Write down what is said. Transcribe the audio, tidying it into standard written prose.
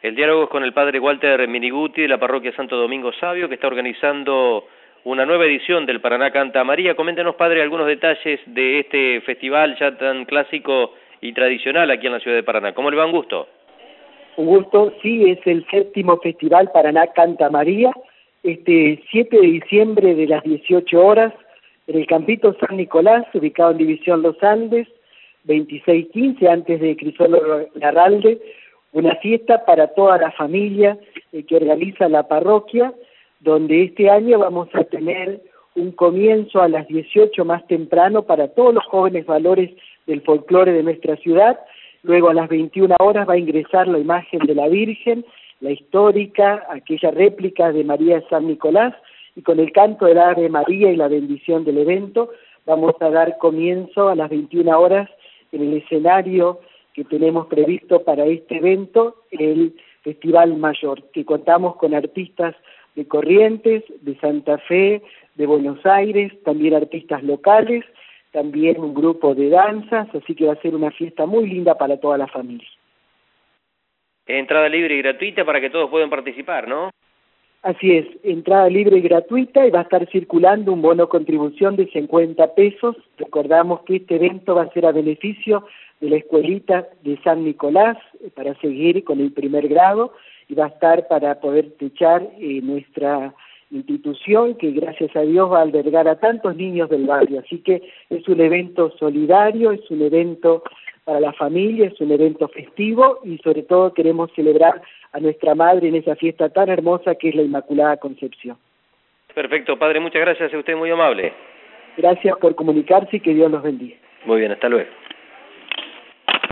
El diálogo es con el padre Walter Miniguti de la parroquia Santo Domingo Savio, que está organizando una nueva edición del Paraná Canta María. Coméntenos, padre, algunos detalles de este festival ya tan clásico y tradicional aquí en la ciudad de Paraná. ¿Cómo le va? Un gusto. Un gusto, sí, es el 7º Festival Paraná Canta María, este 7 de diciembre de las 18 horas, en el Campito San Nicolás, ubicado en División Los Andes, 2615, antes de Crisólogo Larralde, una fiesta para toda la familia que organiza la parroquia, donde este año vamos a tener un comienzo a las 18 más temprano para todos los jóvenes valores del folclore de nuestra ciudad. Luego a las 21 horas va a ingresar la imagen de la Virgen, la histórica, aquella réplica de María de San Nicolás, y con el canto del Ave María y la bendición del evento vamos a dar comienzo a las 21 horas en el escenario que tenemos previsto para este evento, el Festival Mayor, que contamos con artistas de Corrientes, de Santa Fe, de Buenos Aires, también artistas locales, también un grupo de danzas, así que va a ser una fiesta muy linda para toda la familia. Entrada libre y gratuita para que todos puedan participar, ¿no? Así es, entrada libre y gratuita, y va a estar circulando un bono contribución de 50 pesos. Recordamos que este evento va a ser a beneficio de la escuelita de San Nicolás para seguir con el primer grado, y va a estar para poder techar nuestra institución, que gracias a Dios va a albergar a tantos niños del barrio. Así que es un evento solidario, es un evento para la familia, es un evento festivo, y sobre todo queremos celebrar a nuestra madre en esa fiesta tan hermosa que es la Inmaculada Concepción. Perfecto, padre, muchas gracias, a usted muy amable. Gracias por comunicarse y que Dios los bendiga. Muy bien, hasta luego.